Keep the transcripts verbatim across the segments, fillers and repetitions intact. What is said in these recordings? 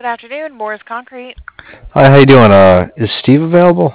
Good afternoon, Moore's Concrete. Hi, how you doing? Uh, is Steve available?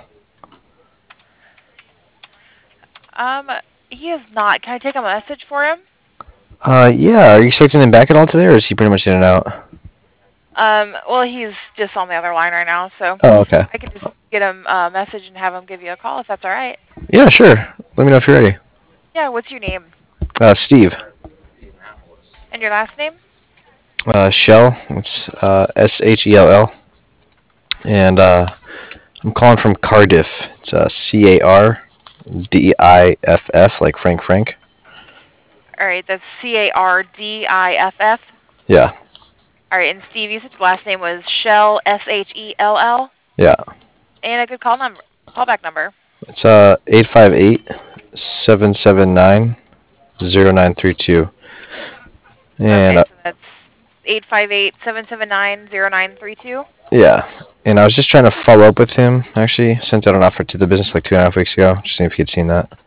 Um, he is not. Can I take a message for him? Uh, yeah. Are you expecting him back at all today, or is he pretty much in and out? Um, well, he's just on the other line right now, so Oh, okay. I can just get him a message and have him give you a call if that's all right. Yeah, sure. Let me know if you're ready. Yeah, what's your name Uh, Steve. and your last name? Uh, Shell. It's uh S H E L L, and uh, I'm calling from Cardiff. It's uh C A R D I F F, like Frank Frank. All right, that's C A R D I F F. Yeah. All right, and Steve, you said your last name was Shell, S H E L L, Yeah. and a good call number, callback number. It's uh eight five eight seven seven nine zero nine three two, and Okay, uh, so that's eight five eight, seven seven nine, zero nine three two. yeah. And I was just trying to follow up with him. Actually, sent out an offer to the business like two and a half weeks ago. Just seeing if he'd seen that.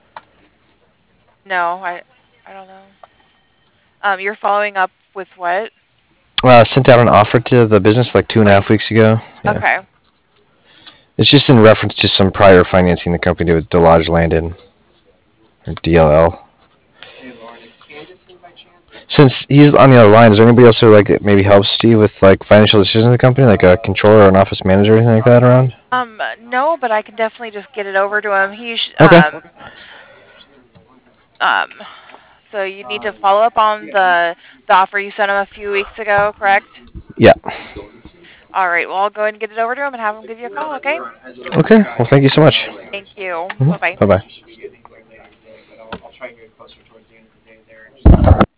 No, I, I don't know. Um, you're following up with what? Uh, sent out an offer to the business like two and a half weeks ago. Yeah. Okay. It's just in reference to some prior financing the company did with Delage Landon, or D L L. Since he's on the other line, is there anybody else who like maybe helps Steve with like financial decisions in the company, like a controller or an office manager or anything like that around? Um, no, but I can definitely just get it over to him. He, sh- Okay. um, um, so you need to follow up on the the offer you sent him a few weeks ago, correct? Yeah. All right. Well, I'll go ahead and get it over to him and have him give you a call. Okay. Okay. Well, thank you so much. Thank you. hmm Bye bye. Bye bye.